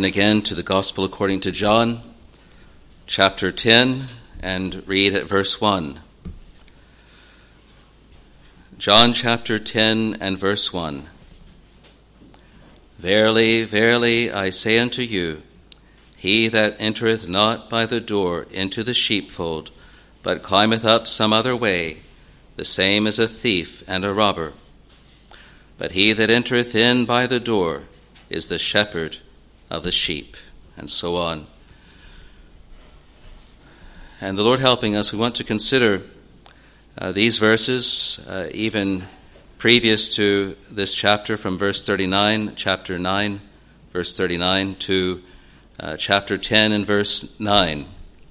turn again to the Gospel according to John, chapter 10, and read at verse 1. John chapter 10 and verse 1. Verily, verily, I say unto you, he that entereth not by the door into the sheepfold, but climbeth up some other way, the same is a thief and a robber. But he that entereth in by the door is the shepherd of the sheep, and so on. And the Lord helping us, we want to consider these verses, even previous to this chapter, from verse 39, chapter 9, verse 39, to chapter 10 and verse 9.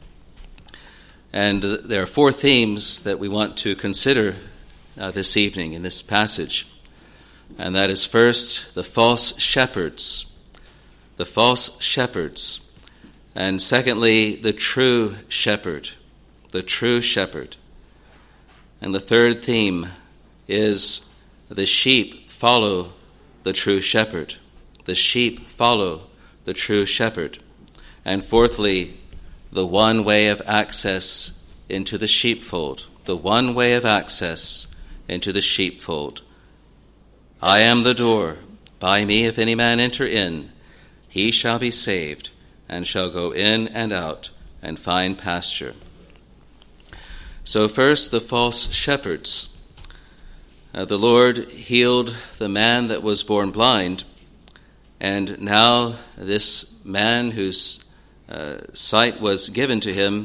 And there are four themes that we want to consider this evening in this passage. And that is first, the false shepherds. The false shepherds. And secondly, the true shepherd. The true shepherd. And the third theme is the sheep follow the true shepherd. The sheep follow the true shepherd. And fourthly, the one way of access into the sheepfold. The one way of access into the sheepfold. I am the door. By me, if any man enter in, he shall be saved, and shall go in and out, and find pasture. So first, the false shepherds. The Lord healed the man that was born blind, and now this man whose sight was given to him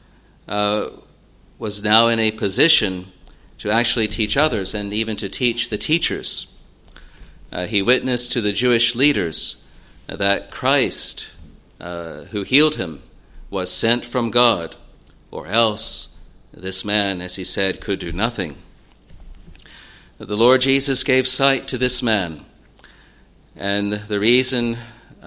was now in a position to actually teach others, and even to teach the teachers. He witnessed to the Jewish leaders that Christ, who healed him, was sent from God, or else this man, as he said, could do nothing. The Lord Jesus gave sight to this man, and the reason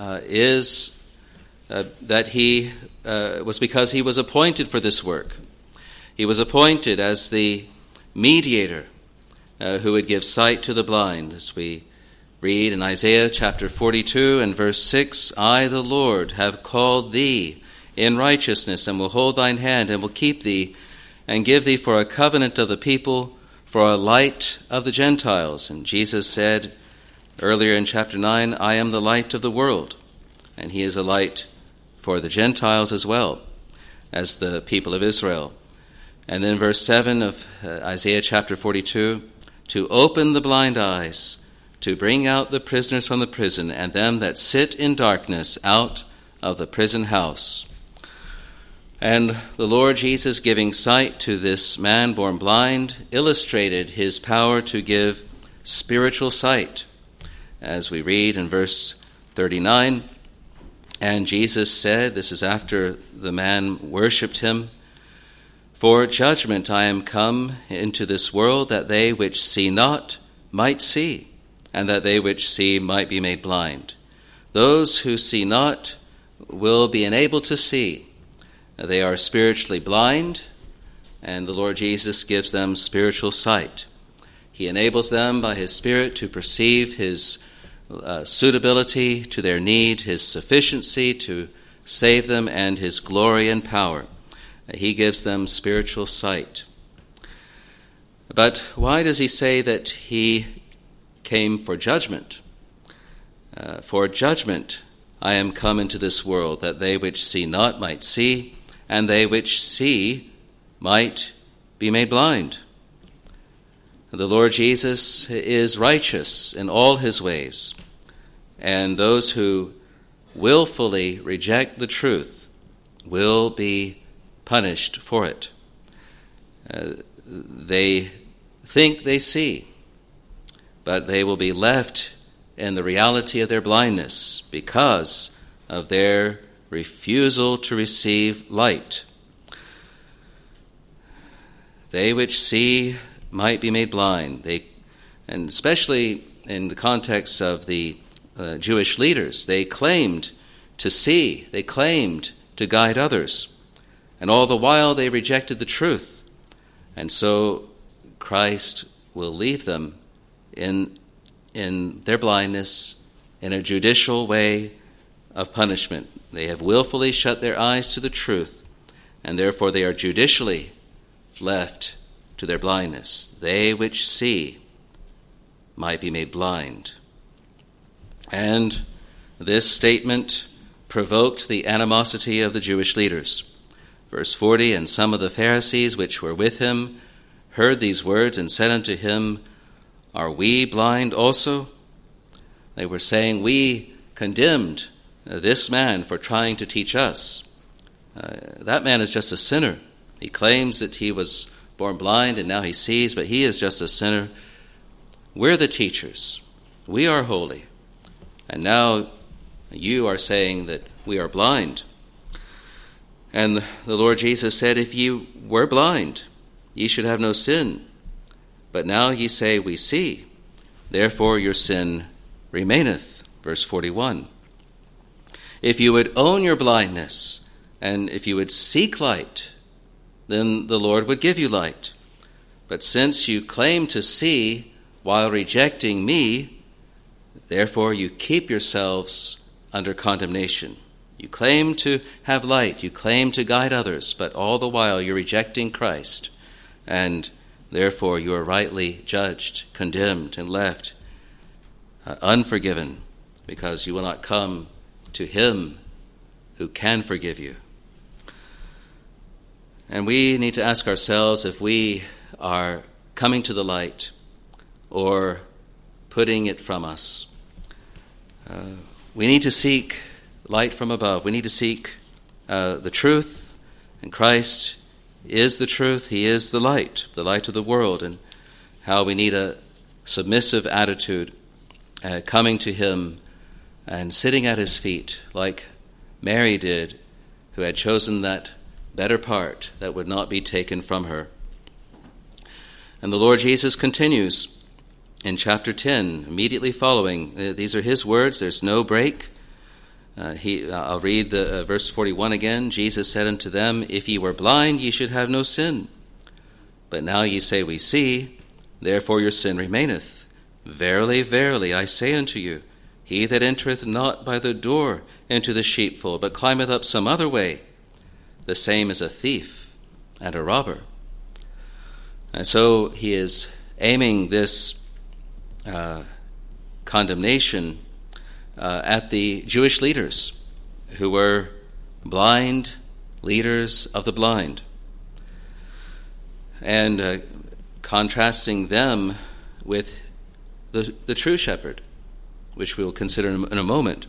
is that he was because he was appointed for this work. He was appointed as the mediator who would give sight to the blind, as we read in Isaiah chapter 42 and verse 6, I, the Lord, have called thee in righteousness, and will hold thine hand, and will keep thee, and give thee for a covenant of the people, for a light of the Gentiles. And Jesus said earlier in chapter 9, I am the light of the world. And he is a light for the Gentiles as well as the people of Israel. And then verse 7 of Isaiah chapter 42, to open the blind eyes, to bring out the prisoners from the prison, and them that sit in darkness out of the prison house. And the Lord Jesus, giving sight to this man born blind, illustrated his power to give spiritual sight. As we read in verse 39, and Jesus said, this is after the man worshipped him, for judgment I am come into this world, that they which see not might see, and that they which see might be made blind. Those who see not will be enabled to see. They are spiritually blind, and the Lord Jesus gives them spiritual sight. He enables them by his Spirit to perceive his suitability to their need, his sufficiency to save them, and his glory and power. He gives them spiritual sight. But why does he say that he came for judgment? For judgment I am come into this world, that they which see not might see, and they which see might be made blind. The Lord Jesus is righteous in all his ways, and those who willfully reject the truth will be punished for it. They think they see, but they will be left in the reality of their blindness because of their refusal to receive light. They which see might be made blind. And especially in the context of the Jewish leaders, they claimed to see, they claimed to guide others, and all the while they rejected the truth. And so Christ will leave them in their blindness in a judicial way of punishment. They have willfully shut their eyes to the truth, and therefore they are judicially left to their blindness. They which see might be made blind. And this statement provoked the animosity of the Jewish leaders. Verse 40, and some of the Pharisees which were with him heard these words and said unto him, Are we blind also? They were saying, we condemned this man for trying to teach us. That man is just a sinner. He claims that he was born blind and now he sees, but he is just a sinner. We're the teachers. We are holy. And now you are saying that we are blind. And the Lord Jesus said, if ye were blind, ye should have no sin. But now ye say, we see. Therefore your sin remaineth. Verse 41. If you would own your blindness, and if you would seek light, then the Lord would give you light. But since you claim to see while rejecting me, therefore you keep yourselves under condemnation. You claim to have light, you claim to guide others, but all the while you're rejecting Christ, and therefore you are rightly judged, condemned, and left unforgiven, because you will not come to him who can forgive you. And we need to ask ourselves if we are coming to the light or putting it from us. We need to seek light from above. We need to seek the truth, and Christ is the truth. He is the light of the world, and how we need a submissive attitude, coming to him and sitting at his feet like Mary did, who had chosen that better part that would not be taken from her. And the Lord Jesus continues in chapter 10, immediately following. These are his words. There's no break. I'll read the verse 41 again. Jesus said unto them, If ye were blind, ye should have no sin. But now ye say, We see, therefore your sin remaineth. Verily, verily, I say unto you, he that entereth not by the door into the sheepfold, but climbeth up some other way, the same is a thief and a robber. And so he is aiming this condemnation at the Jewish leaders, who were blind leaders of the blind, and contrasting them with the true shepherd, which we will consider in a moment.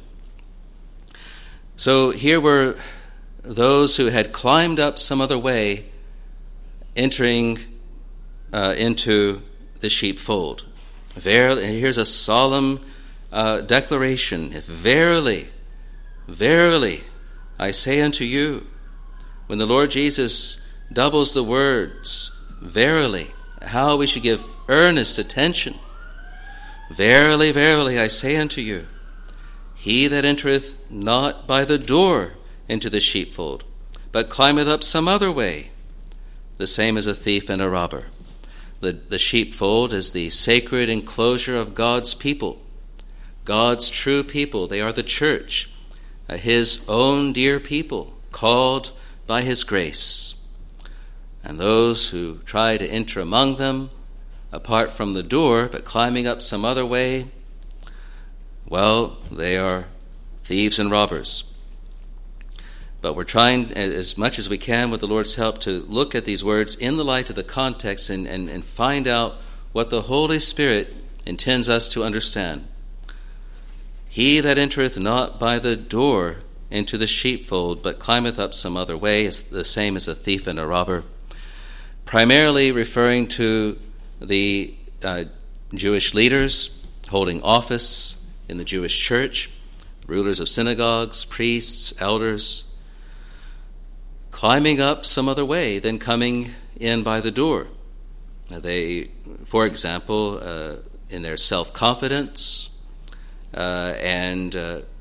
So here were those who had climbed up some other way, entering into the sheepfold. Verily, and here's a solemn declaration. If verily, verily, I say unto you, when the Lord Jesus doubles the words, verily, how we should give earnest attention. Verily, verily, I say unto you, he that entereth not by the door into the sheepfold, but climbeth up some other way, the same is a thief and a robber. The sheepfold is the sacred enclosure of God's people, God's true people. They are the church, his own dear people, called by his grace. And those who try to enter among them, apart from the door, but climbing up some other way, well, they are thieves and robbers. But we're trying as much as we can with the Lord's help to look at these words in the light of the context and find out what the Holy Spirit intends us to understand. He that entereth not by the door into the sheepfold, but climbeth up some other way, is the same as a thief and a robber. Primarily referring to the Jewish leaders holding office in the Jewish church, rulers of synagogues, priests, elders, climbing up some other way than coming in by the door. They, for example, in their self-confidence and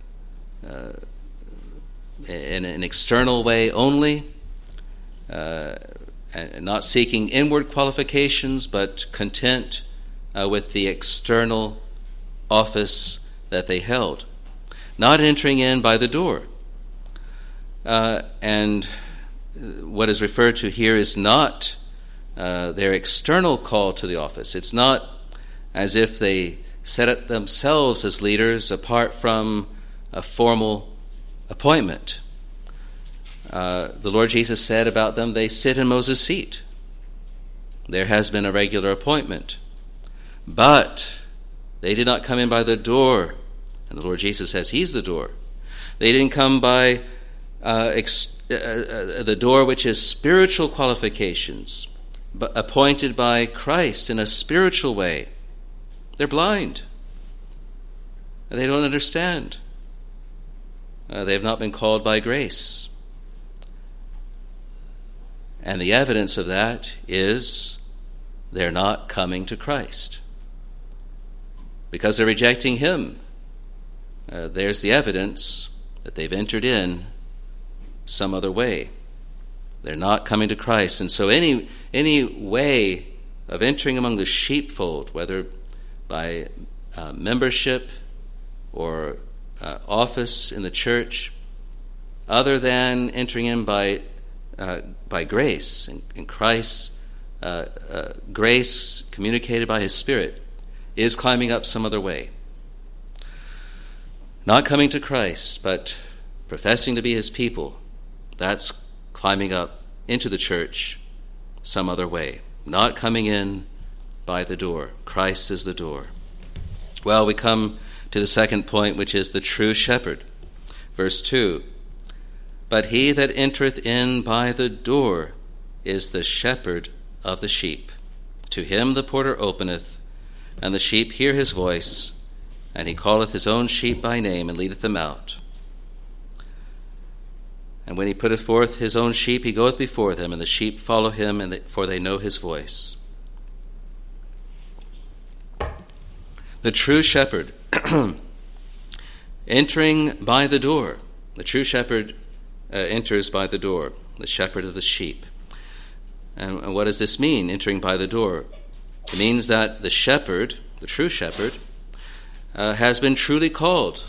in an external way only, and not seeking inward qualifications, but content with the external office that they held. not entering in by the door. And what is referred to here is not their external call to the office. It's not as if they set up themselves as leaders apart from a formal appointment. The Lord Jesus said about them, they sit in Moses' seat. There has been a regular appointment. But they did not come in by the door. And the Lord Jesus says he's the door. They didn't come by the door which is spiritual qualifications, but appointed by Christ in a spiritual way. They're blind. They don't understand. They have not been called by grace. And the evidence of that is they're not coming to Christ. Because they're rejecting him. There's the evidence that they've entered in some other way. They're not coming to Christ. And so any way of entering among the sheepfold, whether by membership or office in the church, other than entering in by grace, in Christ's grace communicated by his Spirit, is climbing up some other way. Not coming to Christ, but professing to be his people, that's climbing up into the church some other way. Not coming in by the door. Christ is the door. Well, we come to the second point, which is the true shepherd. Verse 2, but he that entereth in by the door is the shepherd of the sheep. To him the porter openeth, and the sheep hear his voice, and he calleth his own sheep by name, and leadeth them out. And when he putteth forth his own sheep, he goeth before them, and the sheep follow him, for they know his voice. The true shepherd, entering by the door. The true shepherd enters by the door, the shepherd of the sheep. And what does this mean, entering by the door? It means that the shepherd, the true shepherd, has been truly called.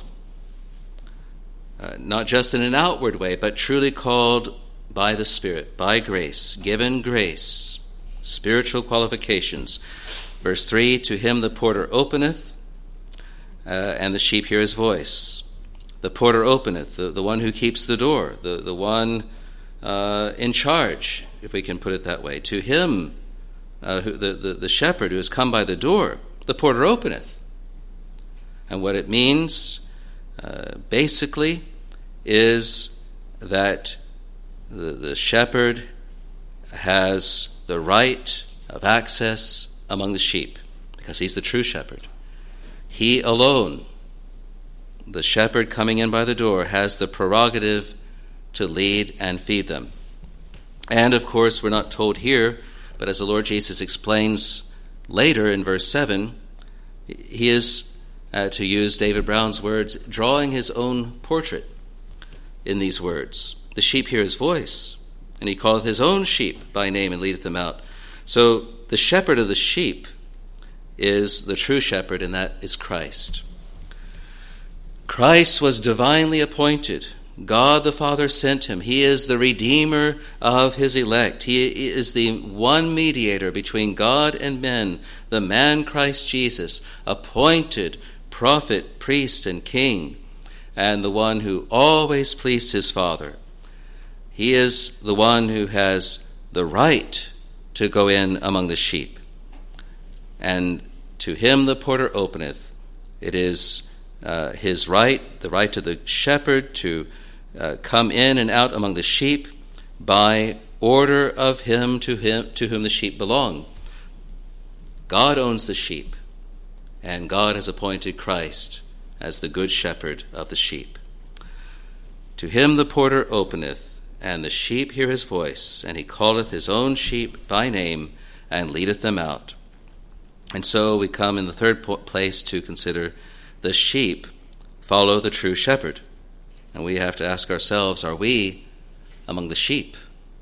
Not just in an outward way, but truly called by the Spirit, by grace, given grace, spiritual qualifications. Verse 3, to him the porter openeth, and the sheep hear his voice. The porter openeth, the one who keeps the door, the one in charge, if we can put it that way. To him, the shepherd who has come by the door, the porter openeth. And what it means, basically, is that the shepherd has the right of access among the sheep, because he's the true shepherd. He alone, the shepherd coming in by the door, has the prerogative to lead and feed them. And of course, we're not told here, but as the Lord Jesus explains later in verse 7, he is, to use David Brown's words, drawing his own portrait in these words. The sheep hear his voice, and he calleth his own sheep by name and leadeth them out. So the shepherd of the sheep is the true shepherd, and that is Christ. Christ was divinely appointed. God the Father sent him. He is the Redeemer of his elect. He is the one mediator between God and men, the man Christ Jesus, appointed prophet, priest, and king, and the one who always pleased his Father. He is the one who has the right to go in among the sheep. And to him the porter openeth. It is his right, the right of the shepherd to come in and out among the sheep by order of him to whom the sheep belong. God owns the sheep, and God has appointed Christ as the good shepherd of the sheep. To him the porter openeth, and the sheep hear his voice, and he calleth his own sheep by name, and leadeth them out. And so we come in the third place to consider the sheep follow the true shepherd. And we have to ask ourselves, are we among the sheep?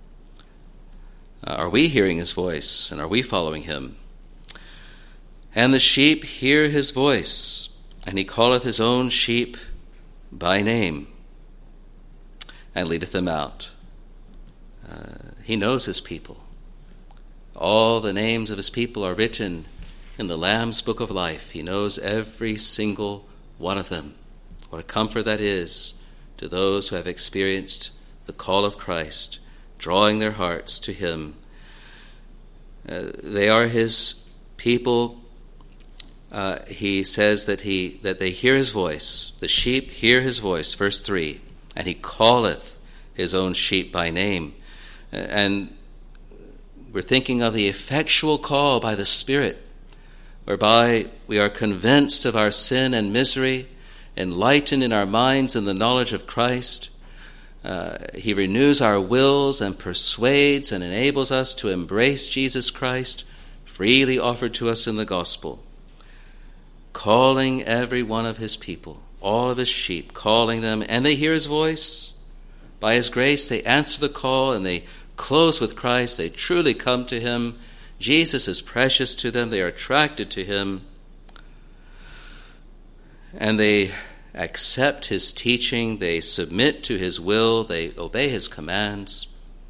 Are we hearing his voice, and are we following him? And the sheep hear his voice, and he calleth his own sheep by name, and leadeth them out. He knows his people. All the names of his people are written in the Lamb's book of life. He knows every single one of them. What a comfort that is to those who have experienced the call of Christ, drawing their hearts to him. They are his people. He says that they hear his voice. The sheep hear his voice, verse 3, and he calleth his own sheep by name. And we're thinking of the effectual call by the Spirit, whereby we are convinced of our sin and misery, enlightened in our minds in the knowledge of Christ. He renews our wills and persuades and enables us to embrace Jesus Christ, freely offered to us in the gospel, calling every one of his people, all of his sheep, calling them, and they hear his voice. By his grace, they answer the call, and they close with Christ. They truly come to him. Jesus is precious to them. They are attracted to him. And they accept his teaching. They submit to his will. They obey his commands.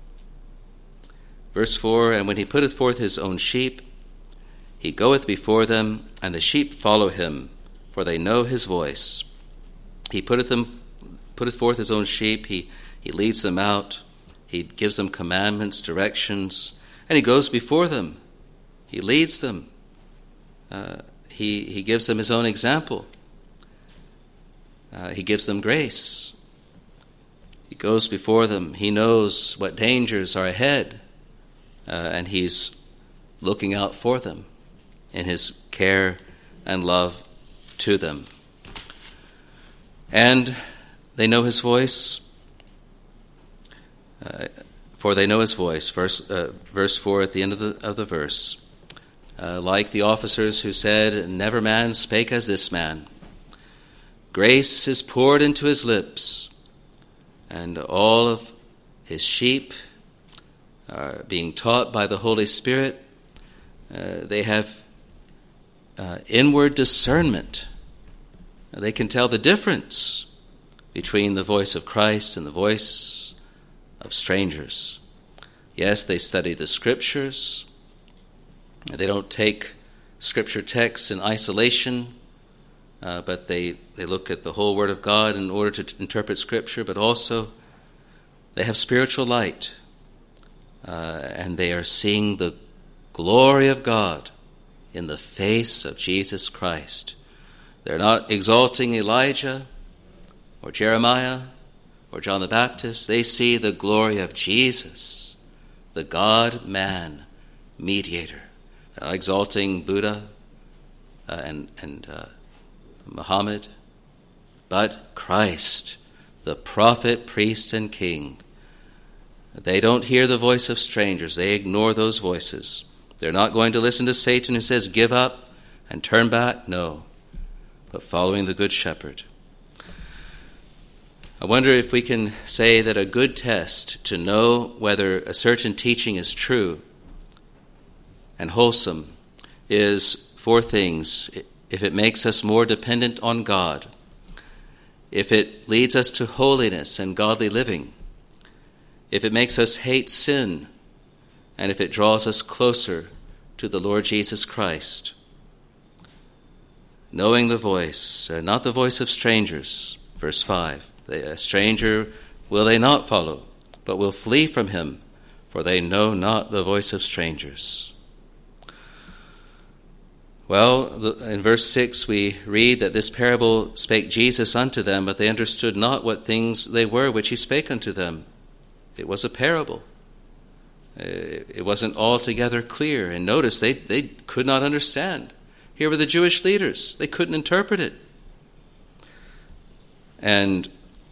Verse 4, and when he putteth forth his own sheep, he goeth before them, and the sheep follow him, for they know his voice. He putteth forth his own sheep. He leads them out. He gives them commandments, directions, and he goes before them. He leads them. He gives them his own example. He gives them grace. He goes before them. He knows what dangers are ahead, and he's looking out for them in his care and love to them. And they know his voice, for they know his voice. Verse 4 at the end of the verse. Like the officers who said, never man spake as this man. Grace is poured into his lips, and all of his sheep are being taught by the Holy Spirit. They have inward discernment. They can tell the difference between the voice of Christ and the voice of strangers. Yes, they study the Scriptures. They don't take Scripture texts in isolation, but they look at the whole Word of God in order to interpret Scripture, but also they have spiritual light, and they are seeing the glory of God in the face of Jesus Christ. They're not exalting Elijah or Jeremiah or John the Baptist. They see the glory of Jesus, the God-man mediator. They're not exalting Buddha and Muhammad, but Christ, the prophet, priest, and king. They don't hear the voice of strangers. They ignore those voices. They're not going to listen to Satan who says, give up and turn back. No, but following the Good Shepherd. I wonder if we can say that a good test to know whether a certain teaching is true and wholesome is 4 things. If it makes us more dependent on God, if it leads us to holiness and godly living, if it makes us hate sin, and if it draws us closer to the Lord Jesus Christ. Knowing the voice, not the voice of strangers, verse 5. A stranger will they not follow, but will flee from him, for they know not the voice of strangers. Well, in verse 6 we read that this parable spake Jesus unto them, but they understood not what things they were which he spake unto them. It was a parable. It wasn't altogether clear. And notice, they could not understand. Here were the Jewish leaders. They couldn't interpret it. And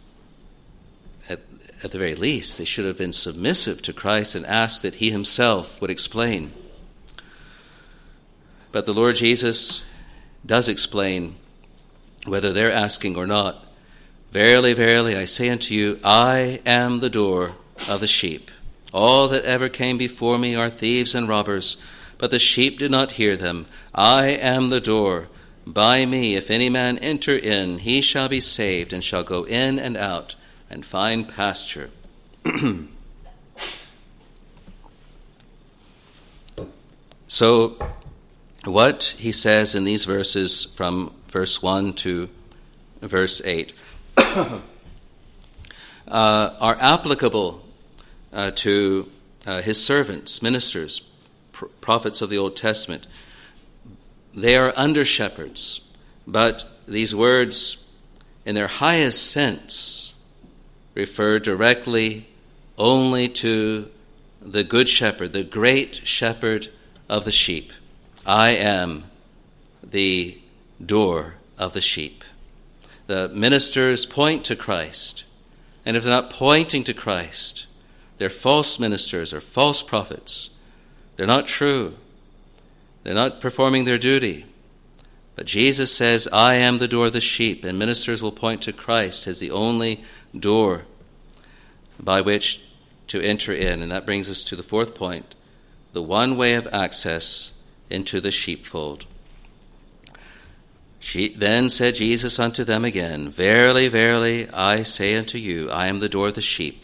at the very least, they should have been submissive to Christ and asked that he himself would explain. But the Lord Jesus does explain, whether they're asking or not. Verily, verily, I say unto you, I am the door of the sheep. All that ever came before me are thieves and robbers, but the sheep did not hear them. I am the door. by me. If any man enter in, he shall be saved, and shall go in and out, and find pasture. So, what he says in these verses from verse 1 to verse 8 are applicable to his servants, ministers, prophets of the Old Testament. They are under-shepherds, but these words, in their highest sense, refer directly only to the good shepherd, the great shepherd of the sheep. I am the door of the sheep. The ministers point to Christ, and if they're not pointing to Christ, they're false ministers or false prophets. They're not true. They're not performing their duty. But Jesus says, I am the door of the sheep, and ministers will point to Christ as the only door by which to enter in. And that brings us to the fourth point, the one way of access into the sheepfold. Then said Jesus unto them again, Verily, verily, I say unto you, I am the door of the sheep.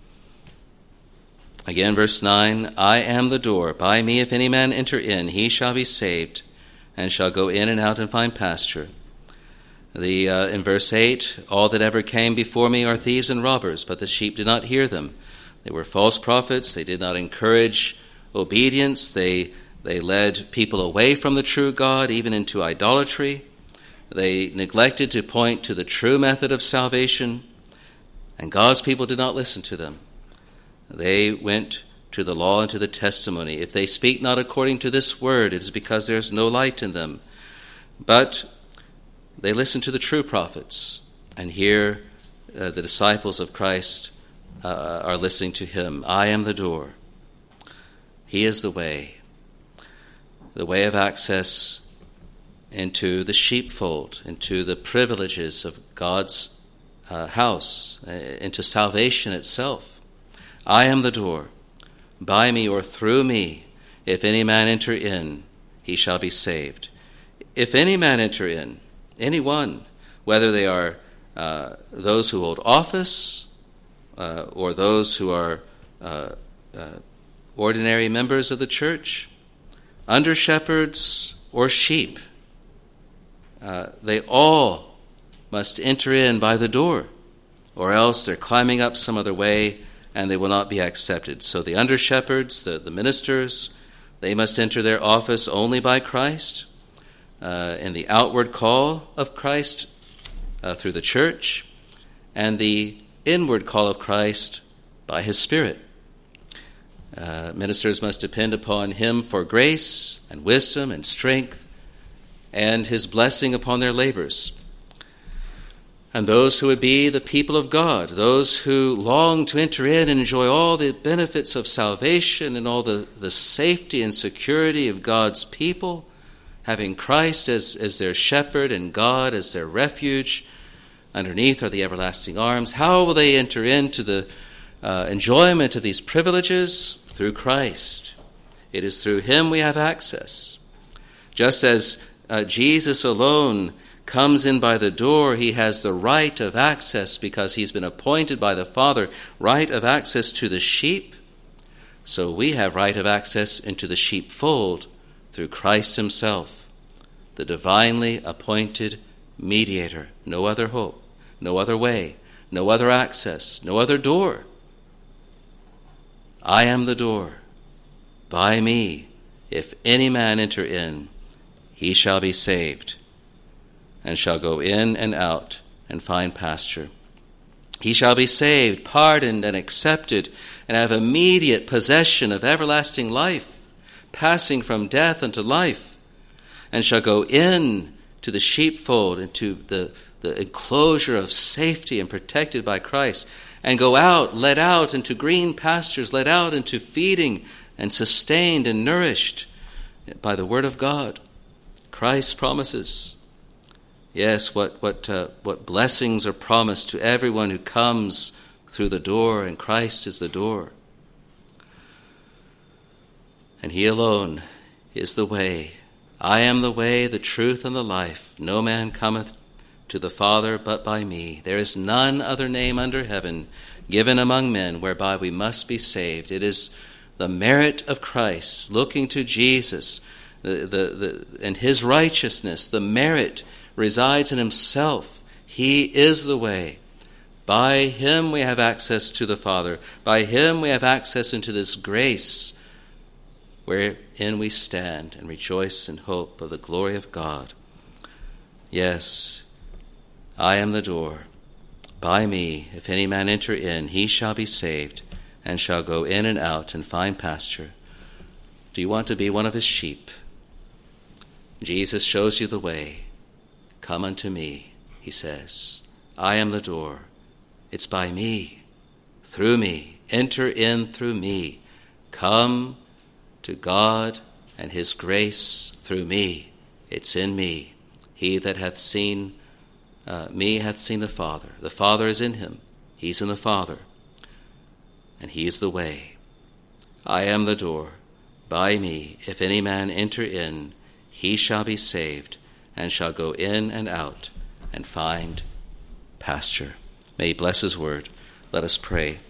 Again, verse 9, I am the door. By me, if any man enter in, he shall be saved, and shall go in and out and find pasture. In verse 8, all that ever came before me are thieves and robbers, but the sheep did not hear them. They were false prophets. They did not encourage obedience. They led people away from the true God, even into idolatry. They neglected to point to the true method of salvation, and God's people did not listen to them. They went to the law and to the testimony. If they speak not according to this word, it is because there is no light in them. But they listen to the true prophets, and here the disciples of Christ are listening to him. I am the door. He is the way of access into the sheepfold, into the privileges of God's house, into salvation itself. I am the door. By me or through me, if any man enter in, he shall be saved. If any man enter in, anyone, whether they are those who hold office or those who are ordinary members of the church, under shepherds or sheep, they all must enter in by the door, or else they're climbing up some other way and they will not be accepted. So the under shepherds, the ministers, they must enter their office only by Christ, in the outward call of Christ through the church, and the inward call of Christ by his Spirit. Ministers must depend upon him for grace and wisdom and strength and his blessing upon their labors. And those who would be the people of God, those who long to enter in and enjoy all the benefits of salvation and all the safety and security of God's people, having Christ as their shepherd and God as their refuge, underneath are the everlasting arms. How will they enter into the enjoyment of these privileges? Through Christ. It is through him we have access. Just as Jesus alone comes in by the door, he has the right of access because he's been appointed by the Father, right of access to the sheep. So we have right of access into the sheepfold through Christ himself, the divinely appointed mediator. No other hope, no other way, no other access, no other door. I am the door. By me, if any man enter in, he shall be saved, and shall go in and out and find pasture. He shall be saved, pardoned, and accepted, and have immediate possession of everlasting life, passing from death unto life, and shall go in to the sheepfold, into the enclosure of safety and protected by Christ, and go out, led out into green pastures, led out into feeding and sustained and nourished by the word of God. Christ's promises. Yes, what blessings are promised to everyone who comes through the door, and Christ is the door. And he alone is the way I am the way, the truth, and the life. No man cometh to the Father but by me. There is none other name under heaven given among men whereby we must be saved. It is the merit of Christ, looking to Jesus and his righteousness. The merit resides in himself. He is the way. By him we have access to the Father. By him we have access into this grace wherein we stand and rejoice in hope of the glory of God. Yes, I am the door. By me, if any man enter in, he shall be saved, and shall go in and out and find pasture. Do you want to be one of his sheep? Jesus shows you the way. Come unto me, he says. I am the door. It's by me, through me. Enter in through me. Come to God and his grace through me. It's in me. He that hath seen me hath seen the Father. The Father is in him. He's in the Father. And he is the way. I am the door. By me, if any man enter in, he shall be saved, and shall go in and out and find pasture. May he bless his word. Let us pray.